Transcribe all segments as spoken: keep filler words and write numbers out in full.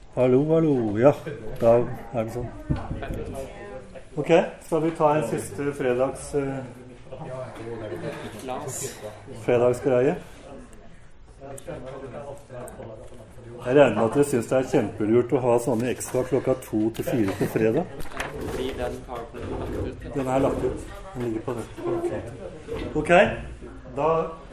Hallo, hallo. Ja, da er det sånn. Ok, skal vi ta en siste fredags uh, fredagsgreie? Jeg regner med at dere synes det er kjempelurt å ha sånne ekstra klokka to til fire på fredag. Den er lagt ut. Den ligger på dette. Ok, da...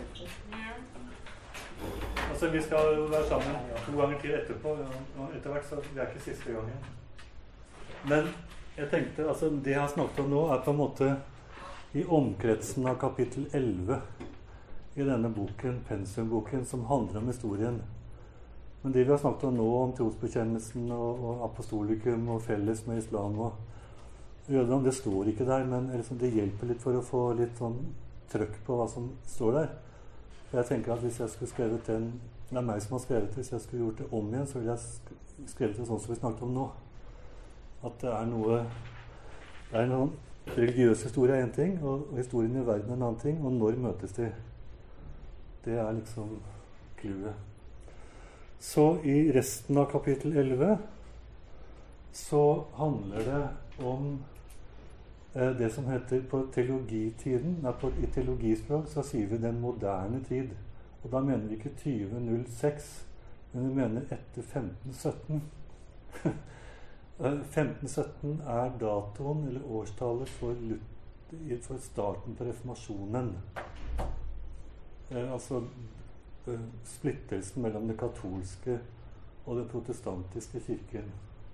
Altså, vi skal jo være sammen to ganger til etterpå, og etter hvert så det er ikke siste gangen. Men jeg tenkte, altså det jeg har snakket om nå er på en måte i omkretsen av kapittel elleve i denne boken, pensumboken, som handler om historien. Men det vi har snakket om nå, om trosbekjennelsen og, og apostolikum og felles med islam og jødedom, det står ikke der, men liksom, det hjelper litt for å få litt sånn trøkk på hva som står der. For jeg tenker at hvis jeg skulle skrevet den, det er meg som har skrevet det, hvis jeg skulle gjort det om igjen, så ville jeg skrevet det sånn som vi snakket om nå. At det er noe, det er noen religiøs historie er en ting, og historien i verden er en annen ting, og når møtes de? Det er liksom clouet. Så i resten av kapittel elleve så handler det om eh, det som heter på teologitiden, nei, på, i teologispråk så sier vi den moderne tid. Og da mener vi ikke tjue null seks, men vi mener etter femten sytten. femten sytten er datoen eller årstallet for, for starten på reformasjonen. Eh, altså eh, splittelsen mellom det katolske og det protestantiske kirken.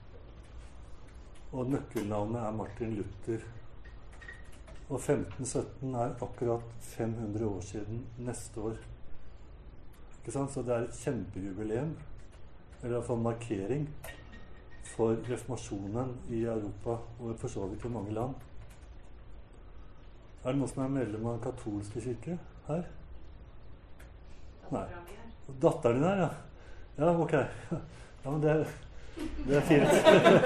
Og nøkkelnavnet er Martin Luther. Og femten sytten er akkurat fem hundre år siden neste år. Ikke sant? Så det er et kjempejubileum, eller i hvert fall markering, for reformasjonen i Europa, og for så vidt i mange land. Er det noen som er medlem av den katolske kirke her? Nei. Datteren din her, ja. Ja, ok. Ja, men det er, det er fint.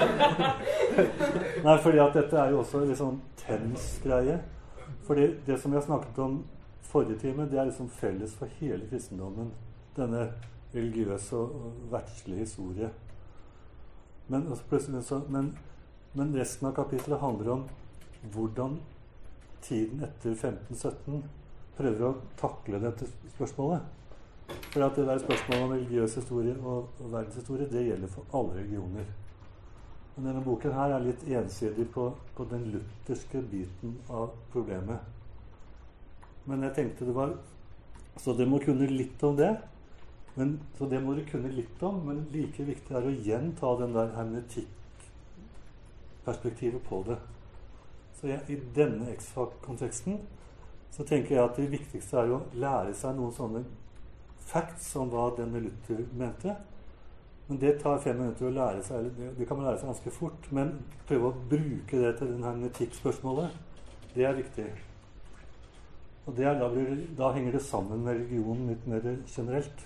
Nei, fordi at dette er jo også en sånn tens-greie. Fordi det som vi har snakket om forrige time, det er liksom felles for hele kristendommen. Denne religiøse og verdslige historie. Men, så, men, men resten av kapitlet handler om hvordan tiden etter femten sytten prøver å takle dette spørsmålet. For at det der spørsmålet om religiøs historie og, og verdenshistorie, det gjelder for alle religioner. Men denne boken her er litt ensidig på, på den lutherske biten av problemet. Men jeg tenkte det var... Så det må kunne litt om det. Men, så det må du kunne litt om, men like viktig er å gjenta den der hermetikk-perspektivet på det. Så jeg, i denne X-Fac-konteksten så tenker jeg at det viktigste er å lære seg noen sånne facts om hva denne Luther mente. Men det tar fem minutter å lære seg, eller det, det kan man lære seg ganske fort, men prøve å bruke det til den hermetikk-spørsmålet, det er viktig. Og det er, da, blir, da henger det sammen med religionen litt mer generelt.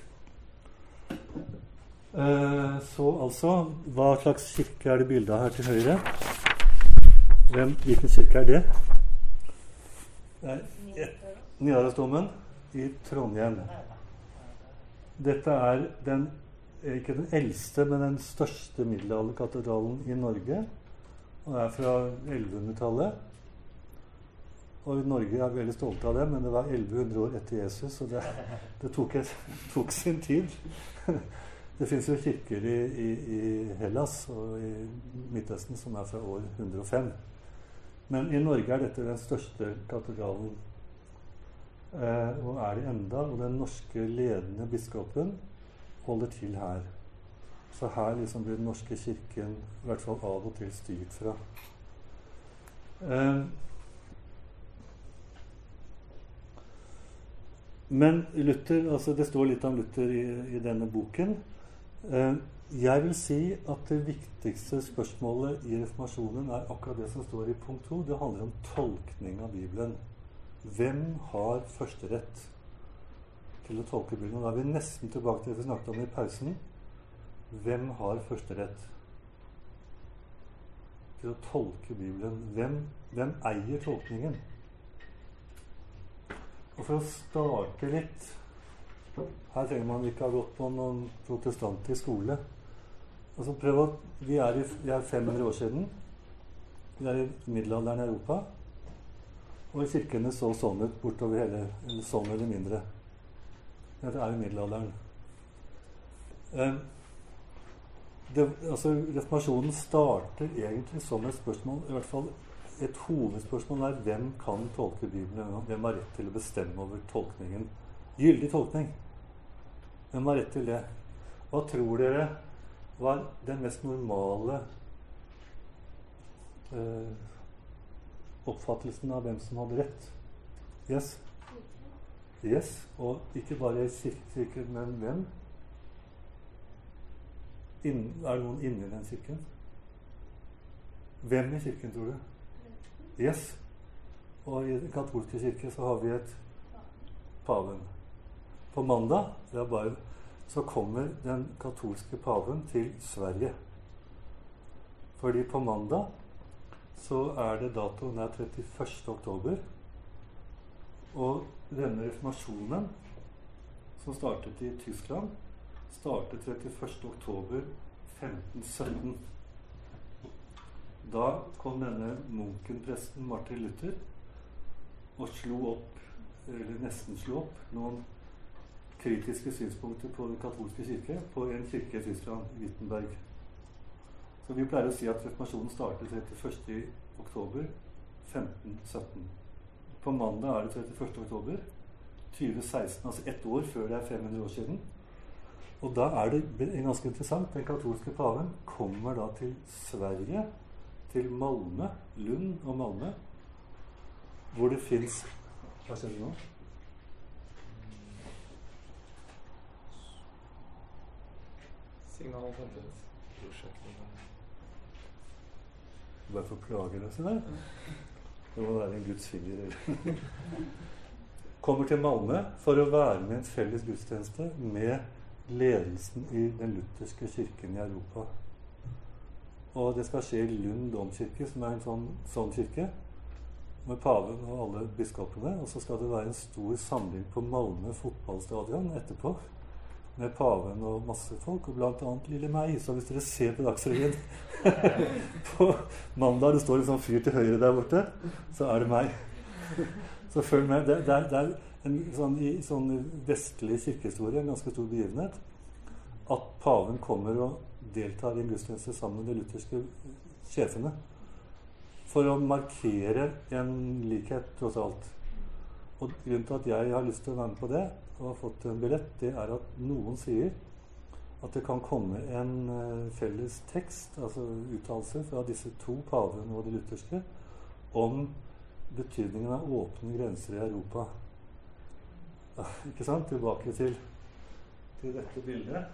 Uh, så altså, hva slags kirke er det bildet her til høyre? Hvem, hvilken kirke er det? Det er Nidarosdomen i Trondheim. Dette er den, ikke den eldste, men den største middelalderkatedralen i Norge. Og er fra ellevehundretallet. Og Norge er veldig stolte av det, men det var elleve hundre år etter Jesus, og det, det tok, et, tok sin tid. Det finnes jo kirker i, i, i Hellas og i Midtøsten som er fra år hundre og fem. Men i Norge er dette den største katedralen. Eh, og er det enda, og den norske ledende biskopen holder til her. Så her liksom blir den norske kirken i hvert fall av og til styrt fra. Eh, Men Luther, altså det står litt om Luther i, i denne boken. Eh, jeg vil si at det viktigste spørsmålet i reformasjonen er akkurat det som står i punkt to. Det handler om tolkning av Bibelen. Hvem har første rett til å tolke Bibelen? Og da er vi nesten tilbake til det vi snakket om i pausen. Hvem har første rett til å tolke Bibelen? Hvem, hvem eier tolkningen? Og for å starte litt, her trenger man ikke ha gått på noen protestantisk skole. Altså prøv å, vi er i vi er fem hundre år siden. Vi er i middelalderen i Europa. Og kirkene så sånn ut bortover hele, eller sånn eller mindre. Det er i middelalderen. Eh, det, altså reformasjonen starter egentlig som et spørsmål, i hvert fall et hovedspørsmål er hvem kan tolke Bibelen, hvem har rett til å bestemme over tolkningen. Gyldig tolkning. Hvem har rett til det? Hva tror dere var den mest normale eh, oppfattelsen av hvem som hadde rett? Yes? Yes, og ikke bare kirken, men hvem? Inn, er det noen inni den kirken? Hvem i kirken, tror du? Yes. Og i den katolske kirke så har vi et paven. På mandag det er bare, så kommer den katolske paven til Sverige. Fordi på mandag så er det datoen er trettiførste oktober. Og denne reformasjonen som startet i Tyskland, startet trettiførste oktober femten sytten. Da kom denne munkenpresten Martin Luther og slo opp, eller nesten slo opp, noen kritiske synspunkter på den katolske kirke på en kirke i Tyskland, Wittenberg. Så vi pleier å si at reformasjonen startet trettiførste oktober femten sytten. På mandag er det trettiførste oktober tjue seksten, altså ett år før det er fem hundre år siden. Og da er det ganske interessant. Den katolske paven kommer da til Sverige, til Malmö, Lund og Malmö, hvor det finnes... Hva skjer det nå? Signal hentet. Bare for plager og sånn der. Det må være en Guds finger. Kommer til Malmö for å være med en felles gudstjeneste med ledelsen i den lutherske kirken i Europa. Og det skal skje i Lund domkirke, som er en sånn, sånn kirke, med paven og alle biskopene. Og så skal det være en stor samling på Malmö fotballstadion etterpå, med paven og masse folk, og blant annet lille meg. Så hvis dere ser på Dagsrevyen på mandag, det står en sånn fyr til høyre der borte, så er det meg. Så følg med. Det, det, er, det er en sånn, i sånn vestlig kirkehistorie en ganske stor begivenhet at paven kommer og deltar i en gudstjeneste sammen med de lutherske sjefene for å markere en likhet, tross alt. Og grunnen til at jeg har lyst til å være med på det og har fått en billett, det er at noen sier at det kan komme en uh, felles tekst, altså uttalelse fra disse to pavene og de lutherske, om betydningen av åpne grenser i Europa. Ja, ikke sant? Tilbake til, til dette bildet.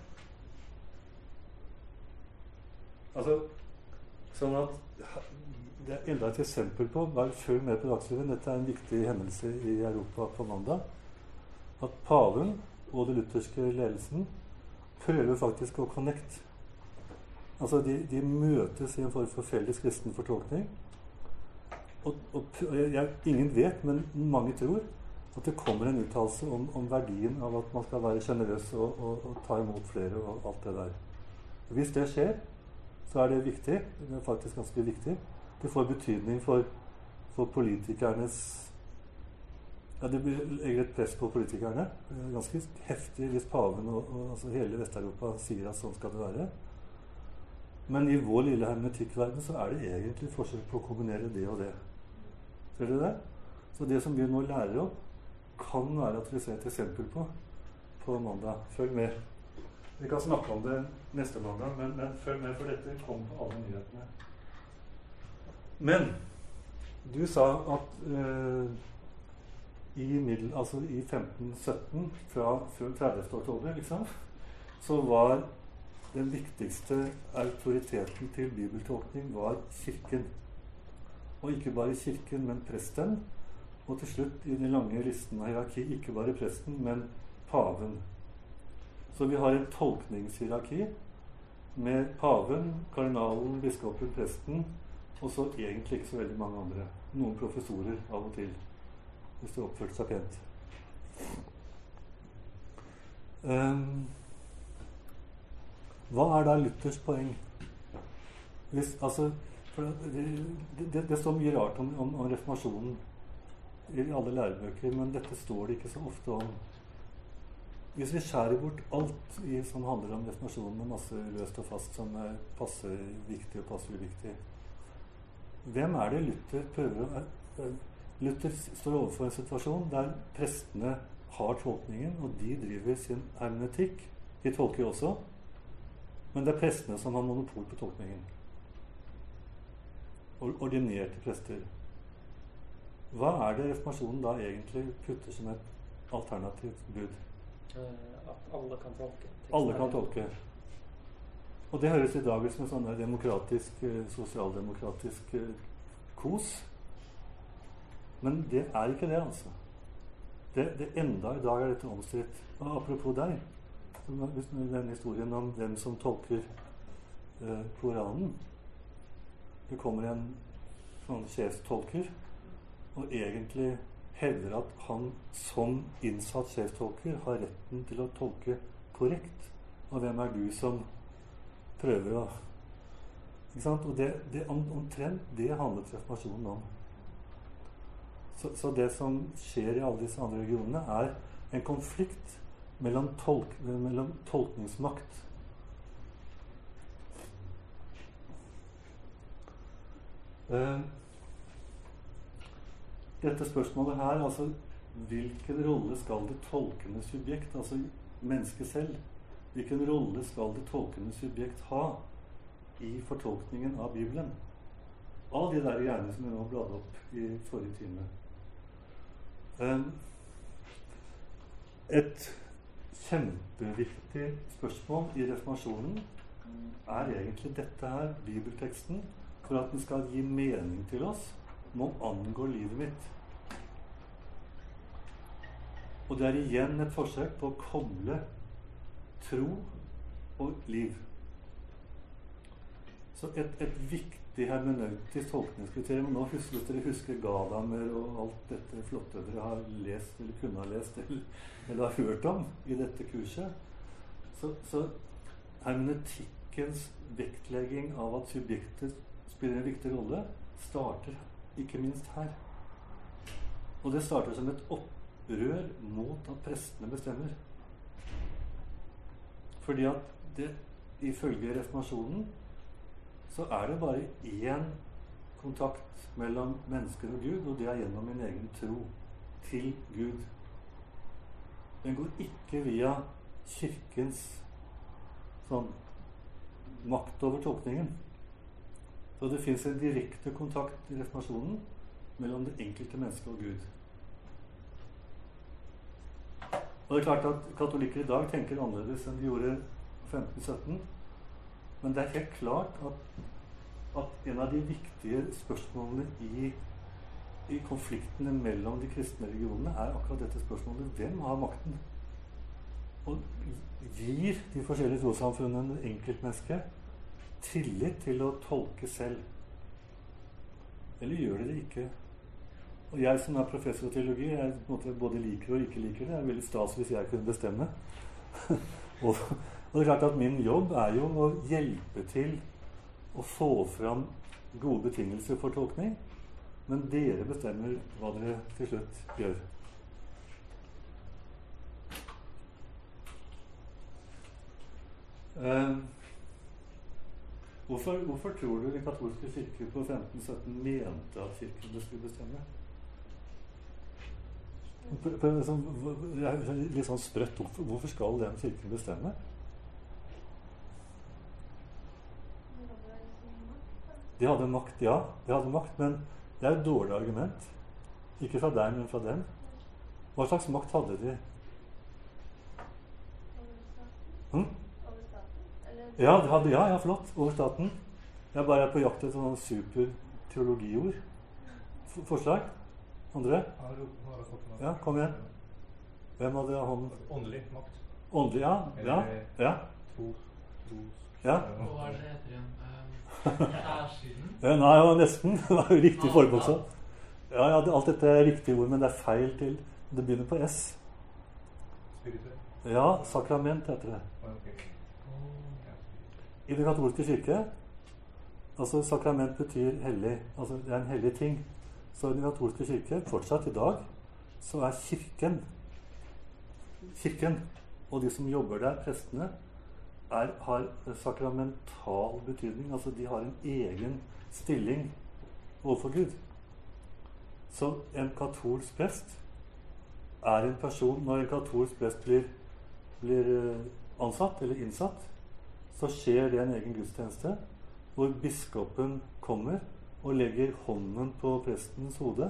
Altså, sånn at det er enda et eksempel på, bare følg med på Dagsrevyen, dette er en viktig hendelse i Europa på mandag, at paven og den lutherske ledelsen prøver faktisk å connect. Altså, de, de møtes i en form for felles kristen fortolkning, og, og jeg, ingen vet, men mange tror at det kommer en uttalelse om, om verdien av at man skal være generøs og, og, og ta imot flere og alt det der. Hvis det skjer, så er det viktig. Det er faktisk ganske viktig. Det får betydning for, for politikernes... Ja, det legger et press på politikerne. Det er ganske heftig hvis paven og, og altså hele Vest-Europa sier at sånn skal det være. Men i vår lille hermetikkverden så er det egentlig forsøk på å kombinere det og det. Ser dere det? Så det som vi nå lærer om, kan være at vi ser et eksempel på på mandag. Følg med. Vi kan snakke om det neste mandag, men, men følg med, for dette kom på alle nyhetene. Men du sa at uh, i, middel, altså i femten sytten, fra tredivte oktober, liksom, så var den viktigste autoriteten til bibeltolkning var kirken. Og ikke bare kirken, men presten. Og til slutt, i den lange listen av hierarki, ikke bare presten, men paven. Så vi har en tolkningshierarki med paven, kardinalen, biskopen, presten, og så egentlig ikke så veldig mange andre. Noen professorer av og til, hvis det oppførte seg pent. Um, Hva er da Luthers poeng? Hvis, altså, for det, det, det står mye rart om, om, om reformasjonen i alle lærebøker, men dette står det ikke så ofte om. Hvis vi skjærer bort alt i, som handler om reformasjonen, med masse løst og fast som er passe viktig og passe uviktig, hvem er det Luther prøver å... Luther står overfor en situasjon der prestene har tolkningen, og de driver sin hermeneutikk. De tolker jo også, men det er prestene som har monopol på tolkningen. Ordinerte prester. Hva er det reformasjonen da egentlig putter som et alternativt bud? At alle kan tolke. Alle kan tolke. Og det høres i dag ut som en sånn demokratisk, sosialdemokratisk kos. Men det er ikke det, altså. Det, det enda i dag er dette omstridt. Og apropos deg, hvis denne historien om hvem som tolker eh, Koranen. Det kommer en sånn sjefstolker, og egentlig hevder at han som innsatt sjefstolker har retten til å tolke korrekt. Og hvem er du som prøver å... Ikke sant? Og det, det omtrent, det handlet reformasjonen om. Så, så det som skjer i alle disse andre regionene er en konflikt mellom, tolk, mellom tolkningsmakt. Uh, dette spørsmålet her, altså hvilken rolle skal det tolkende subjekt, altså mennesket selv, hvilken rolle skal det tolkende subjekt ha i fortolkningen av Bibelen? Av de der gjerne som jeg nå bladde opp i forrige time. Um, et kjempeviktig spørsmål i reformasjonen er egentlig dette her, bibelteksten, for at den skal gi mening til oss, må angå livet mitt. Og det er igjen et forsøk på å koble tro og liv. Så et, et viktig hermeneutisk tolkningskriterium, nå husker dere husker Gadamer og alt dette flotte dere har lest, eller kunne ha lest, eller, eller har hørt om i dette kurset. Så, så hermeneutikkens vektlegging av at subjektet spiller en viktig rolle, starter ikke minst her. Og det starter som et opprør mot at prestene bestemmer. Fordi at det, ifølge reformasjonen, så er det bare én kontakt mellom mennesker og Gud, og det er gjennom min egen tro til Gud. Den går ikke via kirkens sånn makt over tolkningen. Så det finnes en direkte kontakt i reformasjonen mellom det enkelte mennesket og Gud. Og det er klart at katolikker i dag tenker annerledes enn de gjorde femten sytten, men det er helt klart at, at en av de viktige spørsmålene i, i konfliktene mellom de kristne religionene er akkurat dette spørsmålet: hvem har makten? Og gir de forskjellige trossamfunnene enkeltmennesket tillit til å tolke selv? Eller gjør de det ikke? Og jeg som er professor i teologi, jeg på en måte både liker og ikke liker det. Det er veldig stas hvis jeg kunne bestemme. og, og det er klart at min jobb er jo å hjelpe til å få fram gode betingelser for tolkning, men dere bestemmer hva dere til slutt gjør. Uh, hvorfor, hvorfor tror du den katolske kirke på femten sytten mente at kirken skulle bestemme? Det er litt sånn sprøtt. Hvorfor skal den kirken bestemme? De hadde makt, ja. De hadde makt, men det er et dårlig argument. Ikke fra deg, men fra dem. Hva slags makt hadde de? Hm? Ja, de hadde, ja, ja, flott. Over staten. Jeg bare er på jakt etter noen super teologiord. Forslag? Andre? Ja, kom igjen. Hvem hadde hånden? Åndelig makt. Åndelig, ja. Ja. Ja. Tro. Tro. Ja. Hva er det heter igjen? Ærsiden? Ja, nei, ja, nesten. Det var jo riktig form også. Ja, ja, alt dette er riktige ord, men det er feil til. Det begynner på S. Spirituell. Ja, sakrament heter det. Okay. I den katolske kirke, altså sakrament betyr hellig, altså det er en hellig ting. Så i den katolske kirke, fortsatt i dag, så er kirken, kirken og de som jobber der, prestene, er, har sakramental betydning. Altså de har en egen stilling overfor Gud. Så en katolsk prest er en person, når en katolsk prest blir, blir ansatt eller innsatt, så skjer det en egen gudstjeneste, hvor biskopen kommer og legger hånden på prestens hode.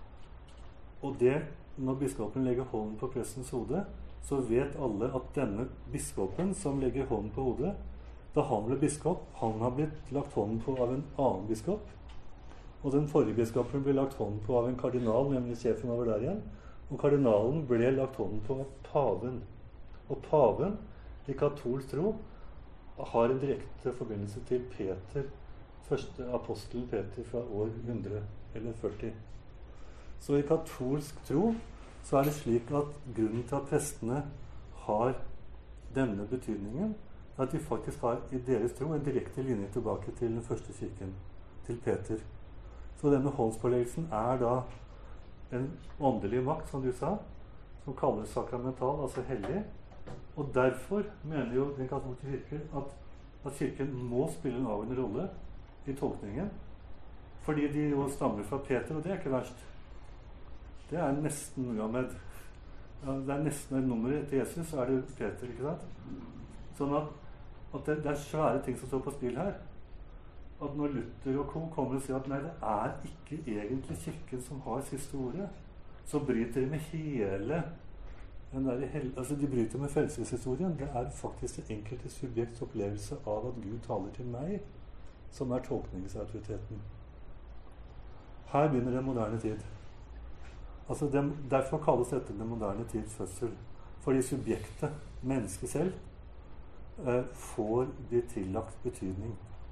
Og det, når biskopen legger hånden på prestens hode, så vet alle at denne biskopen som legger hånden på hodet, da han ble biskop, han har blitt lagt hånden på av en annen biskop. Og den forrige biskopen ble lagt hånden på av en kardinal, nemlig sjefen over der igjen. Og kardinalen ble lagt hånden på av paven. Og paven i katolsk tro har en direkte forbindelse til Peter, første apostelen Peter fra år hundre eller førti. Så i katolsk tro så er det slik at grunnen til at prestene har denne betydningen, er at de faktisk har i deres tro en direkte linje tilbake til den første kirken, til Peter. Så denne håndspåleggelsen er da en åndelig makt, som du sa, som kalles sakramental, altså hellig. Og derfor mener jo den katolske kirke at, at kirken må spille en avgjørende rolle i tolkningen, fordi de jo stammer fra Peter, og det er ikke verst. Det er nesten Muhammed. Ja, det er nesten et nummer til Jesus, så er det Peter, ikke sant? Sånn at, at det, det er svære ting som står på spill her. At når Luther og co. kommer og sier at nei, det er ikke egentlig kirken som har siste ordet, så bryter de med hele den der, altså de bryter med frelseshistorien. Det er faktisk det enkelte subjekts opplevelse av at Gud taler til meg, som er tolkningsautoriteten. Her begynner den moderne tid. Altså den, derfor kalles dette den moderne tids fødsel. Fordi subjektet, mennesket selv, eh, får bli tillagt betydning.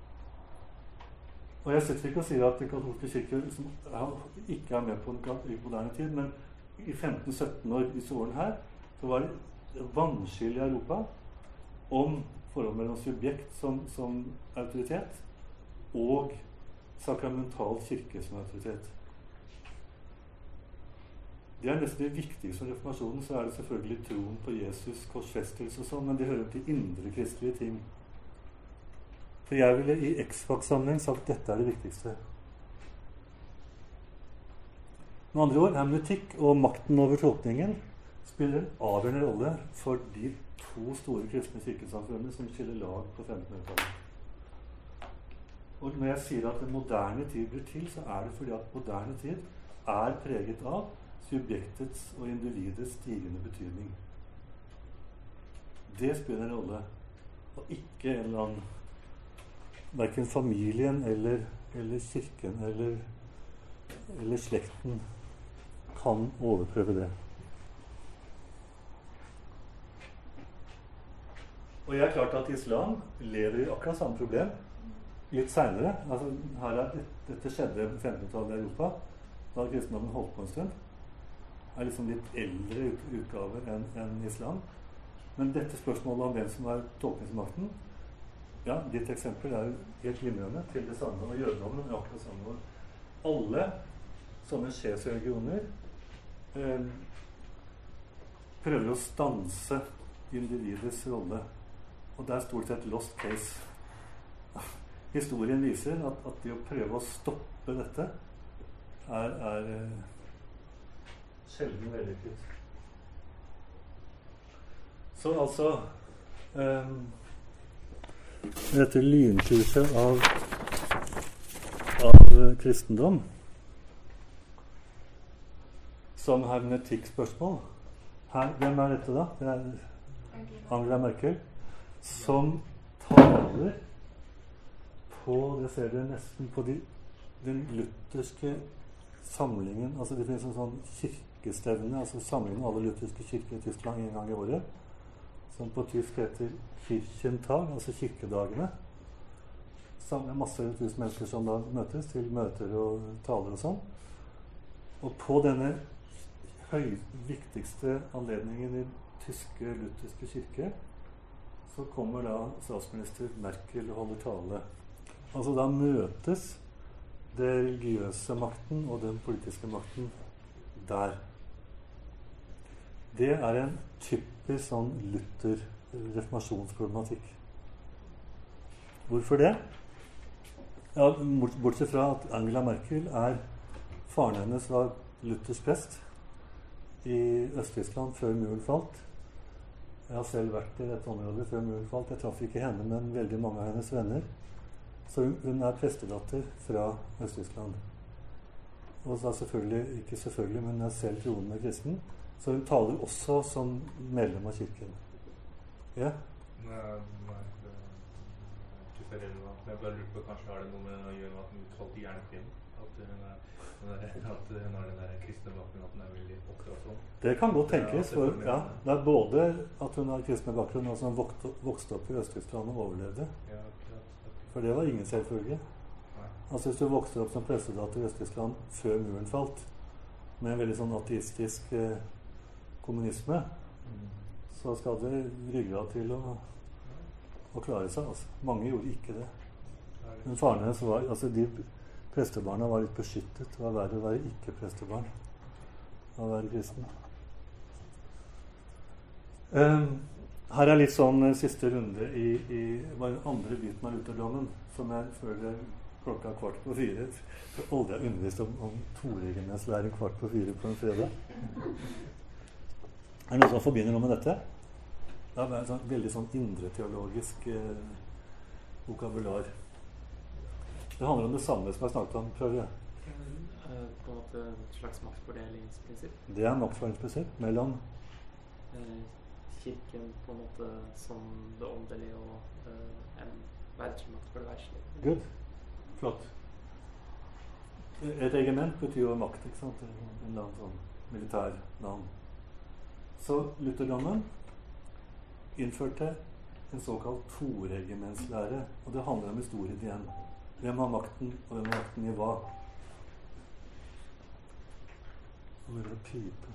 Og jeg sitter ikke og sier at den katolske kirke som ikke er med på den moderne tid, men i femten sytten år, disse årene her, så var det vannskille i Europa om forholdet mellom subjekt som, som autoritet og sakramental kirke som autoritet. Det er nesten det viktigste for reformasjonen, så er det selvfølgelig troen på Jesus, korsfestelse og sånn, men det hører til indre kristelige ting. For jeg ville i X-Fax-sammenheng sagt at dette er det viktigste. Med andre ord, hermeneutikk og makten over tolkningen spiller en avgjørende rolle for de to store kristne kirkesamfunnene som skiller lag på femtenhundretallet. Og når jeg sier at den moderne tid blir til, så er det fordi at moderne tid er preget av subjektets og individets stigende betydning. Det spiller en rolle, og ikke en eller annen hverken familien eller, eller kirken eller, eller slekten kan overprøve det. Og jeg er klart at islam lever i akkurat samme problem litt senere. Altså, her er, dette skjedde på femtenhundretallet i Europa, da kristendommen holdt på en stund. Det er liksom litt eldre utgave enn en islam. Men dette spørsmålet om hvem som er tolkningsmakten, ja, ditt eksempel er jo helt glimrende til det samme, og jødedommen er akkurat samme. Alle sånne sjefsreligioner eh, prøver å stanse individets rolle, og det er stort sett lost case. Historien viser at, at det å prøve å stoppe dette er, er eh, sjelden vellykket. Så altså eh, dette lynkurset av, av kristendom som hermeneutikkspørsmål. Her, hvem er dette da? Det er Angela Merkel, som taler på, det ser dere nesten på de, den lutherske samlingen, altså det finnes en sånn kirkestevne, altså samlingen av alle lutherske kirker i Tyskland en gang i året, som på tysk heter Kirchentag, altså kirkedagene. Samler masse tusen mennesker som da møtes til møter og taler og sånn. Og på denne høy, viktigste anledningen i tyske lutherske kirke, så kommer da statsminister Merkel og holder tale. Altså da møtes det religiøse makten og den politiske makten der. Det er en typisk sånn Luther-reformasjonsproblematikk. Hvorfor det? Ja, bortsett fra at Angela Merkel er faren hennes var Luthers prest i Øst-Tyskland før muren falt. Jeg har selv vært i dette området før muren falt. Jeg traff ikke henne, men veldig mange av hennes venner. Så hun, hun er prestedatter fra Øst-Tyskland. Og så selvfølgelig, ikke selvfølgelig, men hun er selv troende kristen. Så hun taler også som medlem av kirken. Ja? Nei, nei, det er ikke så redd. Jeg bare lurer på, kanskje har det noe med å gjøre med at hun utvalgte jernkvinnen? At hun er, at hun har den der kristne bakgrunnen, at hun er veldig oppdratt sånn? Det kan godt tenkes. Ja, For, ja, det er både at hun har kristne bakgrunn, og som vokste, vokste opp i Øst-Tyskland og overlevde. Ja, akkurat, akkurat. For det var ingen selvfølge. Altså hvis du vokste opp som prestedatter i Øst-Tyskland før muren falt, med en veldig sånn ateistisk eh, kommunisme, mm. så skal det ryggrad til å, å klare seg. Altså. Mange gjorde ikke det. Men faren hennes var, altså de prestebarna var litt beskyttet. Det var verre å være ikke-prestebarn. Å være kristen. Um, her er litt sånn uh, siste runde i, i var den andre biten av Lutherdommen, som jeg føler klokka kvart på fire. For aldri har undervist om, om Toregenes læring kvart på fire på en fredag. Er det noe som forbinder noe med dette? Det er en sånn, veldig sånn indre-teologisk eh, vokabular. Det handler om det samme som jeg snakket om. Prøv det. På en måte et slags maktfordelingsprinsipp. Det er maktfordelingsprinsipp mellom eh, kirken på en måte som det åndelige og eh, en verdslig makt for det verdslige. Good. Flott. Et regiment betyr jo makt, ikke sant? En eller annen sånn militær navn. Så Lutherdommen innførte en såkalt toregimentslære, og det handler om historien igjen. Hvem har makten, og hvem har makten i hva? Nå må det pipe.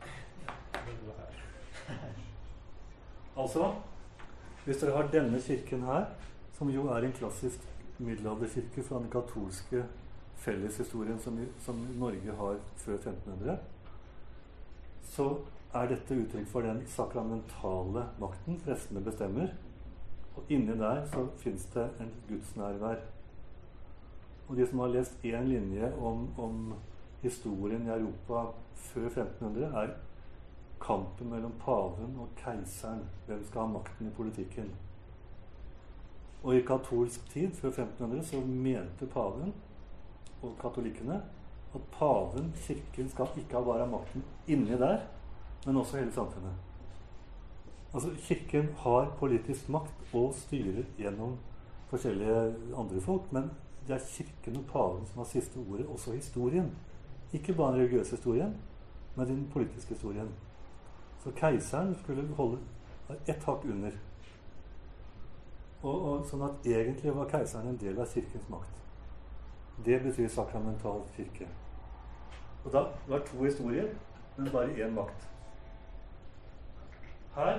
Altså, hvis dere har denne kirken her, som jo er en klassisk middelalderkirke fra den katolske felleshistorien som, som Norge har før femten hundre, så er dette uttrykk for den sakramentale makten. Prestene bestemmer. Og inni der så finnes det en gudsnærvær. Og de som har lest en linje om, om historien i Europa før femten hundre, er kampen mellom paven og keiseren. Hvem skal ha makten i politikken? Og i katolsk tid, før femten hundre, så mente paven og katolikkene at paven, kirken, skal ikke ha bare makten inni der, men også hele samfunnet. Altså, kirken har politisk makt og styrer gjennom forskjellige andre folk, men det er kirken og paven som har siste ordet, også historien. Ikke bare den religiøse historien, men den politiske historien. Så keiseren skulle holde ett hakk under. Og, og sånn at egentlig var keiseren en del av kirkens makt. Det betyr sakramental kirke. Og da var det to historier, men bare én makt. Her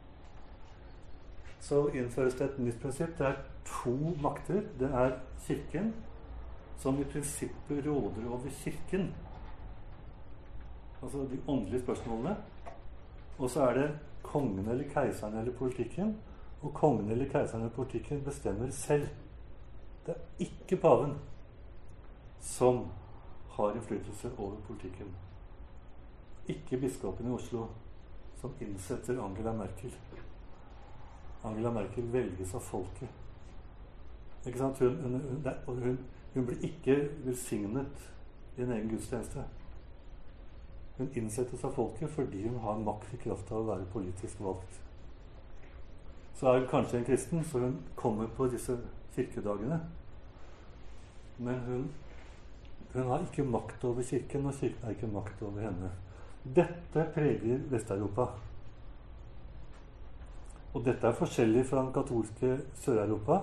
så innføres det et nytt prinsipp. Det er to makter. Det er kirken, som i prinsippet råder over kirken. Altså de åndelige spørsmålene. Og så er det kongen eller keiseren eller politikken. Og kongen eller keiseren eller politikken bestemmer selv. Det er ikke paven som har innflytelse over politikken. Ikke biskopen i Oslo som innsetter Angela Merkel. Angela Merkel velges av folket. Ikke sant? Hun, hun, hun, hun, hun blir ikke velsignet i en egen gudstjeneste. Hun innsettes av folket fordi hun har makt i kraft av å være politisk valgt. Så er hun kanskje en kristen, så hun kommer på disse kirkedagene. Men hun, hun har ikke makt over kirken, og kirken har ikke makt over henne. Dette preger Vest-Europa. Og dette er forskjellig fra den katolske Sør-Europa.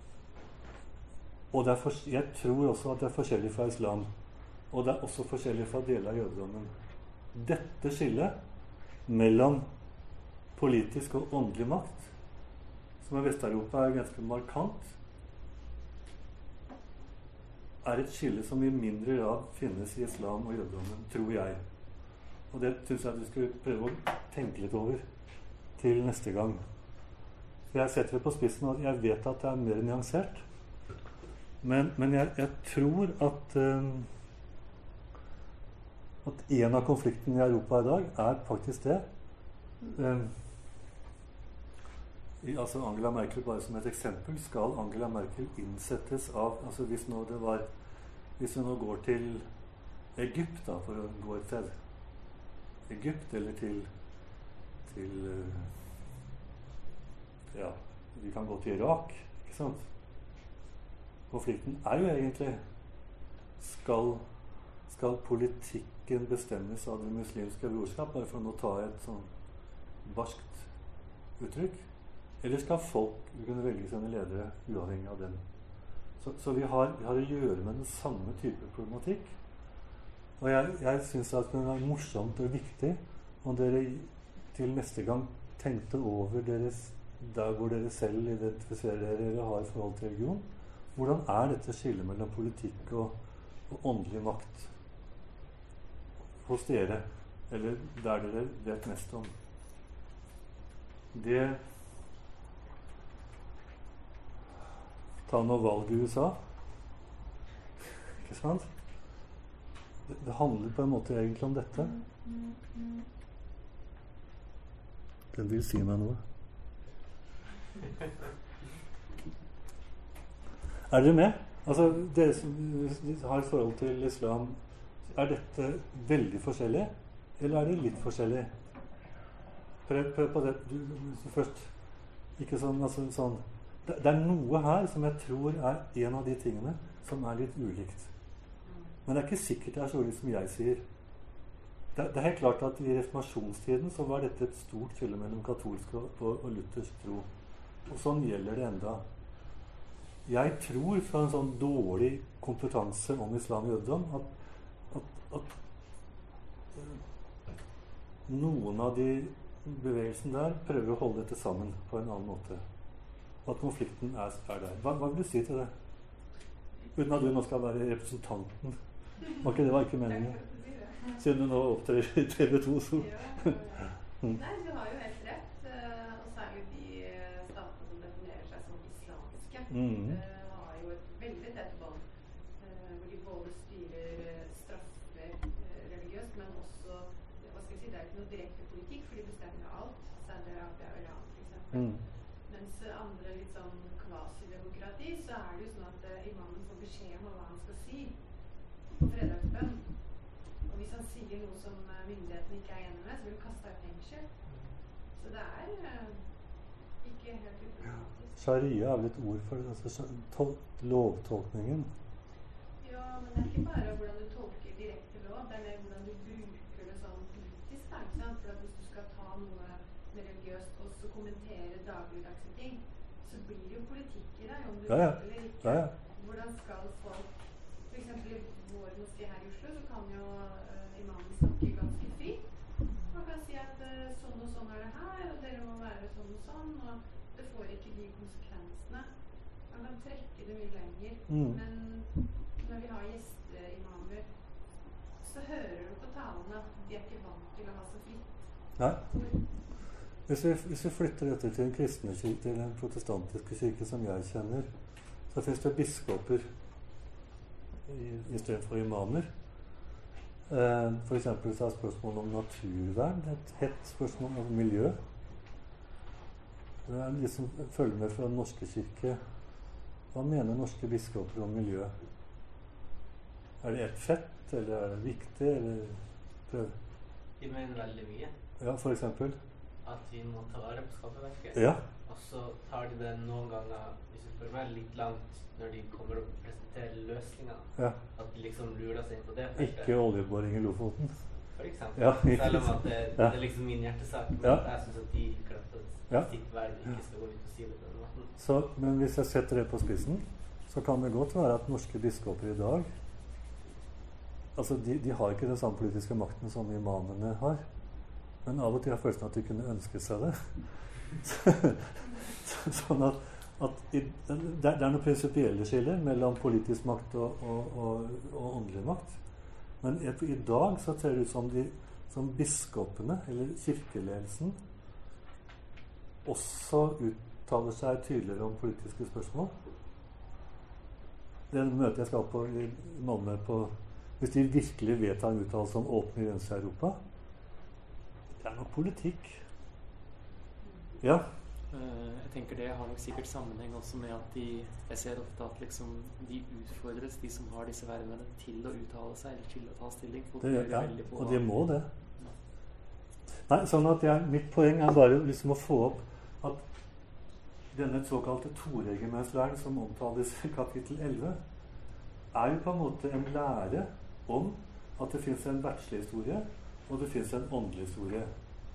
Og det er for, jeg tror også at det er forskjellig fra islam. Og det er også forskjellig fra deler av jødedommen. Dette skillet mellom politisk og åndelig makt som er Vest-Europa, er ganske markant, er et skille som i mindre grad finnes i islam og jødedommen, tror jeg. Og det synes jeg du skulle prøve å tenke litt over til neste gang. For jeg setter det på spissen, og jeg vet at det er mer nyansert. Men, men jeg, jeg tror at um, at en av konfliktene i Europa i dag er faktisk det. Um, i, altså Angela Merkel, bare som et eksempel, skal Angela Merkel innsettes av, altså hvis nå det var, hvis vi nå går til Egypt da, for å gå et sted, Egypt eller til, til uh, ja, vi kan gå til Irak, ikke sant? Konflikten er jo egentlig, skal, skal politikken bestemmes av det muslimske brorskap, bare for å ta et sånn barskt uttrykk, eller skal folk kunne velge sine ledere uavhengig av den? Så, så vi, har, vi har å gjøre med den samme type problematikk. Og jeg, jeg synes at det er morsomt og viktig om dere til neste gang tenkte over deres, der hvor dere selv identifiserer dere eller har i forhold til religion. Hvordan er dette skillet mellom politikk og, og åndelig makt hos dere, eller der dere vet mest om? Det Ta noe valg i U S A. Ikke sant? Det, det handler på en måte egentlig om dette. Den vil si meg noe. Er dere med? Altså, dere som har et forhold til islam, er dette veldig forskjellig, eller er det litt forskjellig? Prøv, prøv på det du, du, først. Ikke sånn, altså, sånn. Det, det er noe her som jeg tror er en av de tingene som er litt ulikt. Men det er ikke sikkert det er så ulikt som jeg sier. Det, det er helt klart at i reformasjonstiden så var dette et stort skille mellom katolsk og, og, og luthersk tro. Og sånn gjelder det enda. Jeg tror fra en sånn dårlig kompetanse om islam og jødedom at, at, at noen av de bevegelsene der prøver å holde dette sammen på en annen måte. Og at konflikten er, er der. Hva, hva vil du si til det? Uten at du nå skal være representanten. Var ikke det var ikke meningen? Siden du nå opptrer i T V to, så mm. Nei, du har jo helt rett. Og særlig de statene som definerer seg som islamske, mm. uh, har jo et veldig tett bånd. Uh, hvor de både styrer straffer uh, religiøst, men også, hva skal jeg si, det er ikke noe direkte politikk, for de bestemmer alt. Saudi-Arabia og Iran, for eksempel. Mm. Mens andre litt sånn quasi-demokrati, så er det jo sånn at uh, imamen får beskjed om hva han skal si på fredagsbønn. Og hvis han sier noe som myndighetene ikke er enig med, så blir han kastet i fengsel. Så det er uh, ikke helt uproblematisk. Sharia er vel et ord for det, altså lovtolkningen? Ja, men det er ikke bare hvordan du tolker direkte lov, det er mer hvordan du bruker det sånn politisk, da, ikke sant? For at hvis du skal ta noe med religiøst og så kommentere dagligdagse ting, så blir det jo politikk i deg, om du ja, ja. vil eller ikke. Ja, ja. Hvordan skal folk, for eksempel i vår moské her i Oslo, så kan jo uh, imamen snakke ganske fritt. Man kan si at uh, sånn og sånn er det her, og dere må være sånn og sånn, og det får ikke de konsekvensene. Man kan trekke det mye lenger. Mm. Men når vi har gjesteimamer, så hører du på talene at de er ikke vant til å ha så fritt. Nei. Hvis vi, hvis vi flytter dette til en kristne kirke, til en protestantiske kirke som jeg kjenner, så finnes det biskoper i, i stedet for imamer. Eh, for eksempel så er spørsmålet om naturvern et hett spørsmål om miljø. Det er liksom følger med fra den norske kirke. Hva mener norske biskoper om miljø? Er det ett fett, eller er det viktig, eller prøv? De mener veldig mye. Ja, for eksempel? At vi må ta vare på skaperverket. Ja. Og så tar de det noen ganger, hvis vi får være litt langt, når de kommer og presenterer løsninger. Ja. At de liksom lurer seg inn på det. Ikke oljeboring i Lofoten. For eksempel. Ja. Selv om at det, ja. det er liksom min hjertesak. Men ja. jeg synes at de klarte ja. sitt verv ikke skal gå ut og si det på den måten. Så, men hvis jeg setter det på spissen, så kan det godt være at norske biskoper i dag, altså de, de har ikke den samme politiske makten som imamene har. Men av og til har følelsen at de kunne ønske seg det. Sånn at, at i, det, er, det er noen prinsipielle skiller mellom politisk makt og, og, og, og åndelig makt. Men i, i dag så ser det ut som, de, som biskopene, eller kirkeledelsen, også uttaler seg tydeligere om politiske spørsmål. Det møtet jeg skal på i Malmö på, hvis de virkelig vedtar en uttalelse om åpne grenser i Europa, det er nok politikk. Ja. Uh, jeg tenker det har nok sikkert sammenheng også med at de, jeg ser ofte at liksom de utfordres, de som har disse vervene, til å uttale seg eller til å ta stilling. Det, ja, og de må det. Nei, sånn at jeg, mitt poeng er bare liksom å få opp at denne såkalte toregimentslæren som omtales i kapittel elleve, er jo på en måte en lære om at det finnes en verdslig historie, og det finnes en åndelig historie.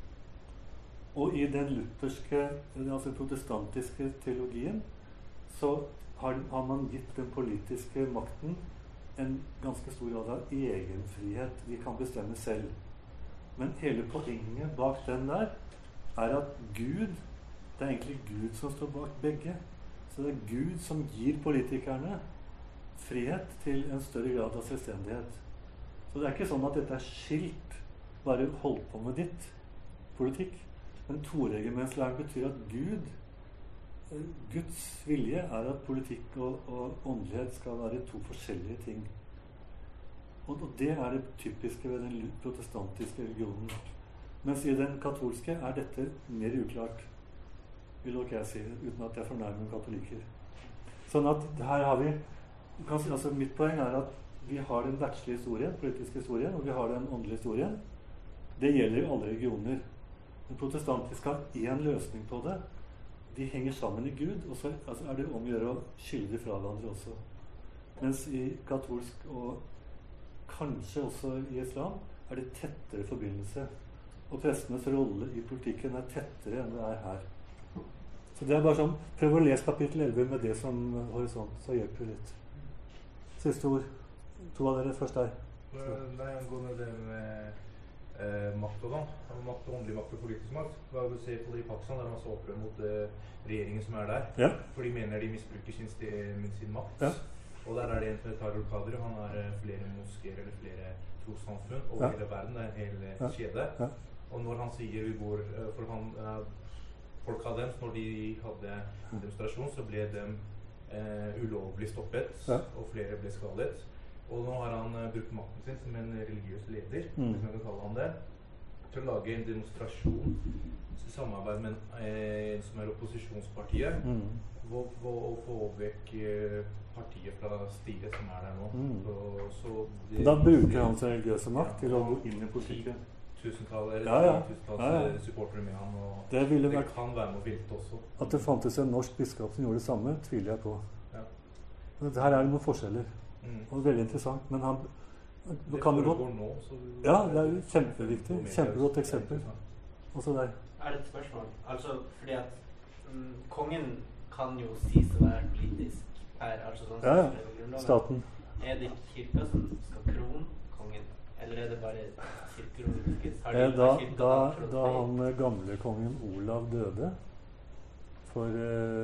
Og i den lutherske, altså protestantiske teologien, så har, har man gitt den politiske makten en ganske stor grad av egenfrihet. De kan bestemme selv. Men hele poenget bak den der er at Gud, det er egentlig Gud som står bak begge. Så det er Gud som gir politikerne frihet til en større grad av selvstendighet. Så det er ikke sånn at dette er skilt, bare hold på med ditt politikk. Men toregimentslæren betyr at Gud, Guds vilje er at politikk og, og åndelighet skal være to forskjellige ting. Og, og det er det typiske ved den protestantiske religionen. Mens i den katolske er dette mer uklart, vil nok jeg si, uten at jeg fornærmer katolikker. Sånn at her har vi, altså mitt poeng er at vi har den verdslige historien, politiske historien, og vi har den åndelige historien. Det gjelder i alle regioner. Den protestantiske har én løsning på det. De henger sammen i Gud, og så altså er det om å gjøre å skille de fra hverandre også. Mens i katolsk, og kanskje også i islam, er det tettere forbindelse. Og prestenes rolle i politikken er tettere enn det er her. Så det er bare sånn, prøv å lese kapittel elleve med det som horisont, så hjelper det litt. Siste ord. To av dere først der. Nei, angående det med eh, makt og sånn, makt og åndelig makt og politisk makt, hva vil du se på det i Pakistan, der man så opprør mot eh, regjeringen som er der, ja. For de mener de misbruker sin, sin makt. Ja. Og der er det en som heter Tarul Qadir, han har eh, flere moskéer eller flere trossamfunn over ja. hele verden, det er en hel ja. kjede. Ja. Og når han sier vi går, eh, for han... Eh, folk av dem, når de hadde demonstrasjon, så ble de eh, ulovlig stoppet, ja. Og flere ble skadet. Og nå har han uh, brukt makten sin som en religiøs leder, mm. hvis man kan kalle han det, til å lage en demonstrasjon i samarbeid med en som er opposisjonspartiet, mm. og, og få vekk uh, partiet fra styret som er der nå. Mm. Så, så det, da bruker han sin religiøse makt ja, til å gå inn i politikken. Tusentalls ja, ja. ja, ja. supportere med han, og det, ville det vært, kan være med å velte også. At det fantes en norsk biskop som gjorde det samme, tviler jeg på. Ja. Men her er det noen forskjeller. Mm. Og veldig interessant, men han det kan foregår godt, nå, så ja, det er jo kjempeviktig, kjempegodt eksempel. Også der. Er det et spørsmål? Altså, fordi at um, kongen kan jo sies å være politisk her, altså sånn ja, ja. Staten. Er det kirka som skal krone kongen, eller er det bare kirkeromerske? Eh, da, da, da han gamle kongen Olav døde for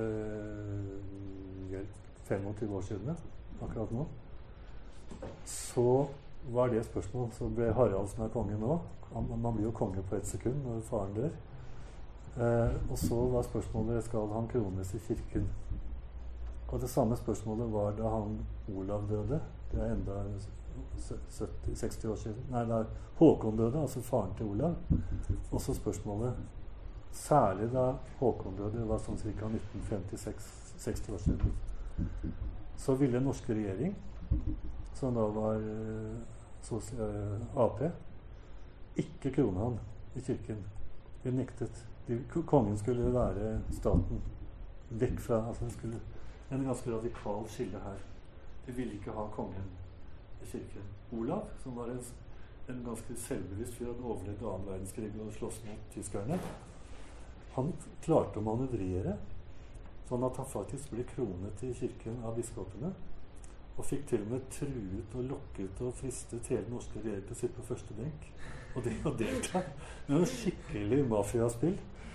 eh, femogtyve år siden, akkurat nå, så var det spørsmål. Så ble Harald som er konge nå. Han, man blir jo konge på ett sekund når faren dør. Eh, og så var spørsmålet skal han krones i kirken. Og det samme spørsmålet var da han Olav døde. Det er enda sytti seksti år siden. Nei, da Håkon døde, altså faren til Olav. Også spørsmålet, særlig da Håkon døde, var sånn ca. nitten femtiseks seksti år siden. Så ville den norske regjering, som da var uh, A P, ikke krone han i kirken. De nektet. De, kongen skulle være staten vekk fra, altså det skulle en ganske radikal skille her. De ville ikke ha kongen i kirken. Olav, som var en, en ganske selvbevisst fyr, hadde overlevd annen verdenskrig og slåss mot tyskerne, han klarte å manøvrere sånn at han faktisk ble kronet i kirken av biskopene, og fikk til og med truet og lokket og fristet hele den norske regjering til å sitte på første benk og det å delta med noe skikkelig mafiaspill.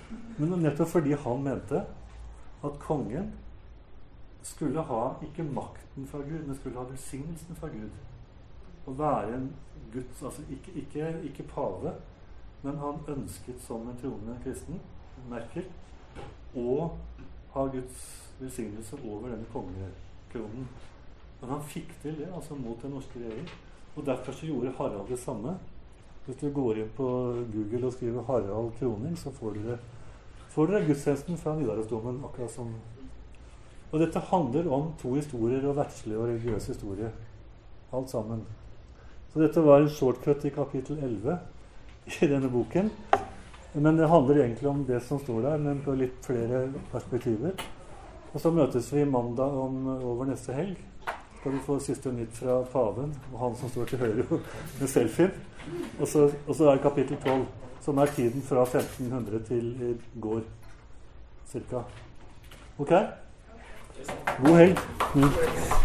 Men nettopp fordi han mente at kongen skulle ha ikke makten fra Gud, men skulle ha velsignelsen fra Gud. Å være en Guds, altså ikke, ikke, ikke pave, men han ønsket som en troende kristen, Merkel, å ha Guds velsignelse over denne kongekronen. Men han fikk til det, altså mot den norske regjering. Og derfor så gjorde Harald det samme. Hvis du går inn på Google og skriver Harald Kroning, så får du det får dere gudstjenesten fra Nidarosdomen, akkurat som. Og dette handler om to historier, og verdslige og religiøse historier. Alt sammen. Så dette var en shortcut i kapittel elleve i denne boken. Men det handler egentlig om det som står der, men på litt flere perspektiver. Og så møtes vi mandag om, over neste helg. Skal vi få siste nytt fra paven, og han som står til høyre med selfie. Og så, og så er det kapittel tolv, som er tiden fra femten hundre til i går, cirka. Ok? God helg. Mm.